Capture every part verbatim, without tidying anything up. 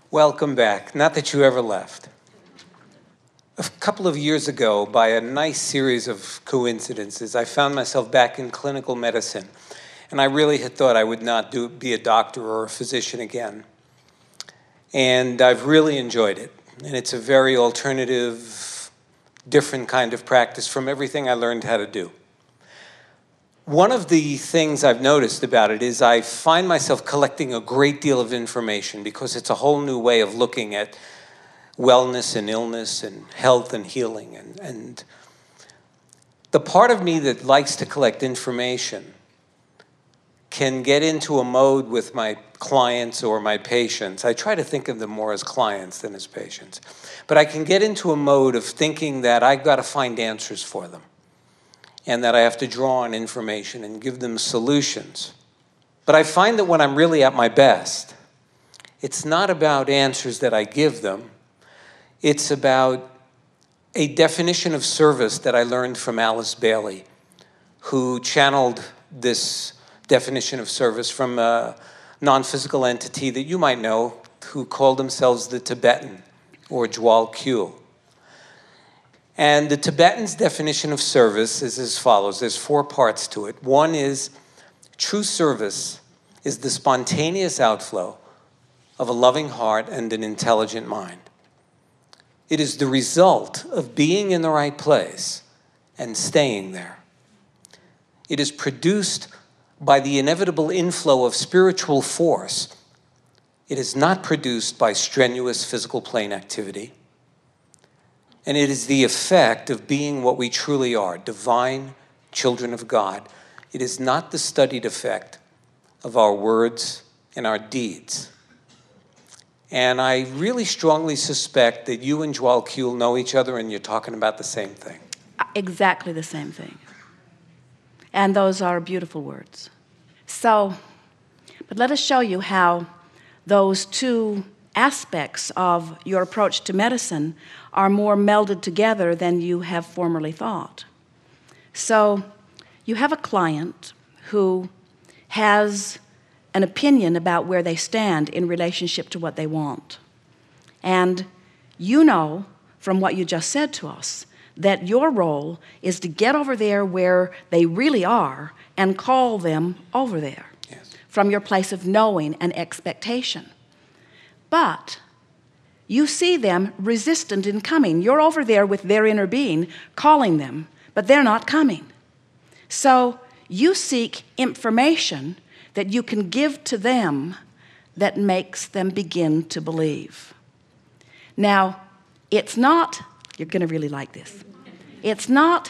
Welcome back. Not that you ever left. A couple of years ago, by a nice series of coincidences, I found myself back in clinical medicine, and I really had thought I would not do, be a doctor or a physician again. And I've really enjoyed it, and it's a very alternative, different kind of practice from everything I learned how to do. One of the things I've noticed about it is I find myself collecting a great deal of information because it's a whole new way of looking at wellness and illness and health and healing. And, and the part of me that likes to collect information can get into a mode with my clients or my patients. I try to think of them more as clients than as patients. But I can get into a mode of thinking that I've got to find answers for them, and that I have to draw on information and give them solutions. But I find that when I'm really at my best, it's not about answers that I give them. It's about a definition of service that I learned from Alice Bailey, who channeled this definition of service from a non-physical entity that you might know, who called themselves the Tibetan, or Djwhal Khul. And the Tibetan's definition of service is as follows. There's four parts to it. One is true service is the spontaneous outflow of a loving heart and an intelligent mind. It is the result of being in the right place and staying there. It is produced by the inevitable inflow of spiritual force. It is not produced by strenuous physical plane activity. And it is the effect of being what we truly are, divine children of God. It is not the studied effect of our words and our deeds. And I really strongly suspect that you and Djwhal Khul know each other and you're talking about the same thing. Exactly the same thing. And those are beautiful words. So, but let us show you how those two aspects of your approach to medicine are more melded together than you have formerly thought. So you have a client who has an opinion about where they stand in relationship to what they want. And you know from what you just said to us that your role is to get over there where they really are and call them over there. Yes. From your place of knowing and expectation. But you see them resistant in coming. You're over there with their inner being, calling them, but they're not coming. So you seek information that you can give to them that makes them begin to believe. Now, it's not, you're going to really like this, it's not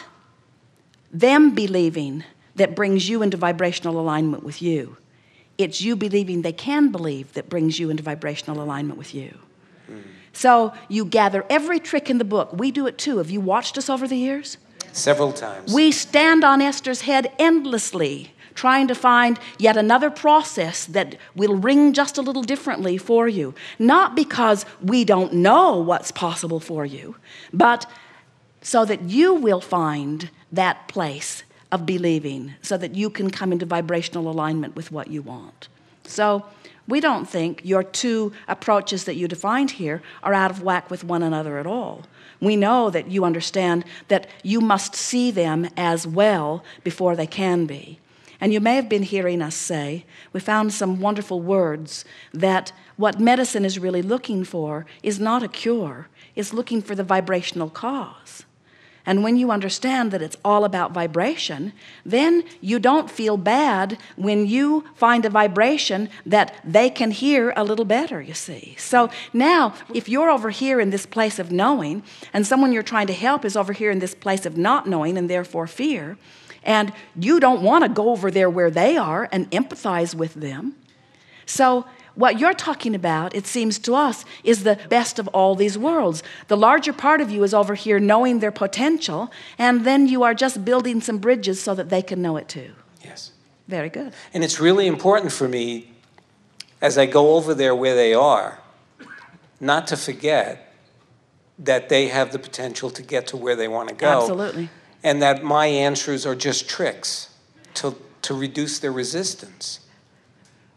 them believing that brings you into vibrational alignment with you. It's you believing they can believe that brings you into vibrational alignment with you. Mm. So you gather every trick in the book. We do it too. Have you watched us over the years? Several times. We stand on Esther's head endlessly, trying to find yet another process that will ring just a little differently for you. Not because we don't know what's possible for you, but so that you will find that place of believing so that you can come into vibrational alignment with what you want. So we don't think your two approaches that you defined here are out of whack with one another at all. We know that you understand that you must see them as well before they can be. And you may have been hearing us say, we found some wonderful words, that what medicine is really looking for is not a cure, it's looking for the vibrational cause. And when you understand that it's all about vibration, then you don't feel bad when you find a vibration that they can hear a little better, you see. So now, if you're over here in this place of knowing, and someone you're trying to help is over here in this place of not knowing and therefore fear, and you don't want to go over there where they are and empathize with them. So what you're talking about, it seems to us, is the best of all these worlds. The larger part of you is over here knowing their potential, and then you are just building some bridges so that they can know it too. Yes. Very good. And it's really important for me, as I go over there where they are, not to forget that they have the potential to get to where they want to go. Absolutely. And that my answers are just tricks to, to reduce their resistance.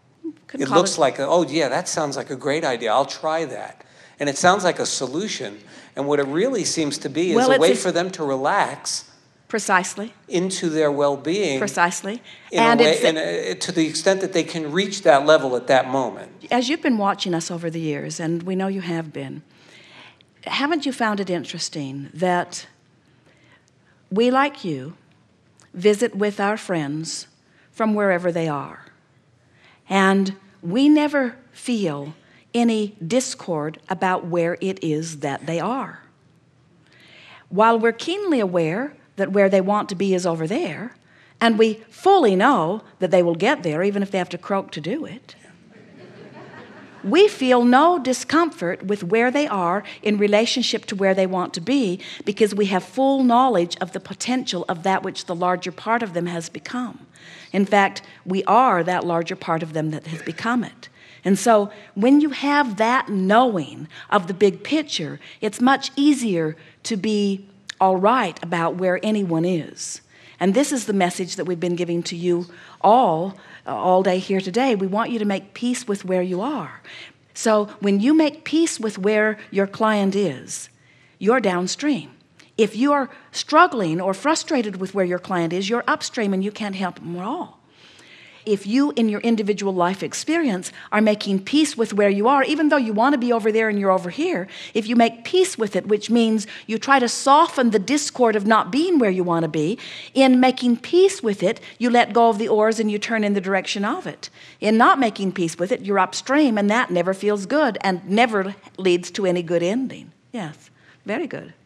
Couldn't It call looks like, oh yeah, that sounds like a great idea. I'll try that. And it sounds like a solution. And what it really seems to be is Well, a it's way a- for them to relax Precisely, into their well-being. precisely. In And a way, it's, in a, to the extent that they can reach that level at that moment. as you've been watching us over the years, and we know you have been, haven't you found it interesting that we, like you, visit with our friends from wherever they are? And we never feel any discord about where it is that they are. While we're keenly aware that where they want to be is over there, and we fully know that they will get there even if they have to croak to do it, we feel no discomfort with where they are in relationship to where they want to be, because we have full knowledge of the potential of that which the larger part of them has become. In fact, we are that larger part of them that has become it. And so when you have that knowing of the big picture, it's much easier to be all right about where anyone is. And this is the message that we've been giving to you all, uh, all day here today. We want you to make peace with where you are. So when you make peace with where your client is, you're downstream. If you're struggling or frustrated with where your client is, you're upstream and you can't help them at all. If you, in your individual life experience, are making peace with where you are, even though you want to be over there and you're over here, if you make peace with it, which means you try to soften the discord of not being where you want to be, in making peace with it, you let go of the oars and you turn in the direction of it. In not making peace with it, you're upstream, and that never feels good and never leads to any good ending. Yes, very good.